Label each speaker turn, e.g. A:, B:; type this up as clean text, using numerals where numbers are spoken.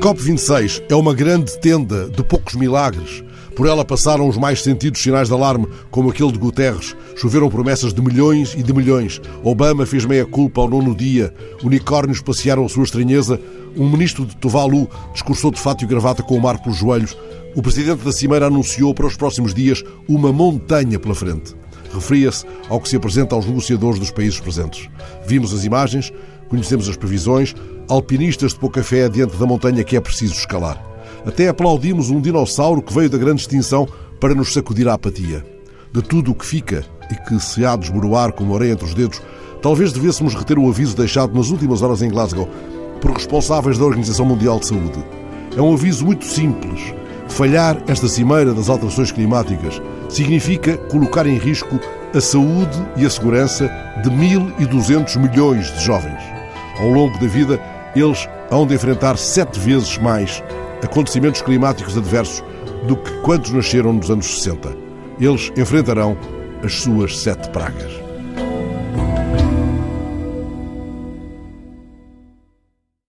A: COP26 é uma grande tenda de poucos milagres. Por ela passaram os mais sentidos sinais de alarme, como aquele de Guterres. Choveram promessas de milhões e de milhões. Obama fez meia-culpa ao 9º dia. Unicórnios passearam a sua estranheza. Um ministro de Tuvalu discursou de fato e gravata com o mar pelos joelhos. O presidente da Cimeira anunciou para os próximos dias uma montanha pela frente. Referia-se ao que se apresenta aos negociadores dos países presentes. Vimos as imagens, conhecemos as previsões, alpinistas de pouca fé diante da montanha que é preciso escalar. Até aplaudimos um dinossauro que veio da grande extinção para nos sacudir a apatia. De tudo o que fica e que se há de esboroar como areia entre os dedos, talvez devêssemos reter o aviso deixado nas últimas horas em Glasgow por responsáveis da Organização Mundial de Saúde. É um aviso muito simples. Falhar esta cimeira das alterações climáticas significa colocar em risco a saúde e a segurança de 1.200 milhões de jovens. Ao longo da vida, eles hão de enfrentar 7 vezes mais acontecimentos climáticos adversos do que quantos nasceram nos anos 60. Eles enfrentarão as suas 7 pragas.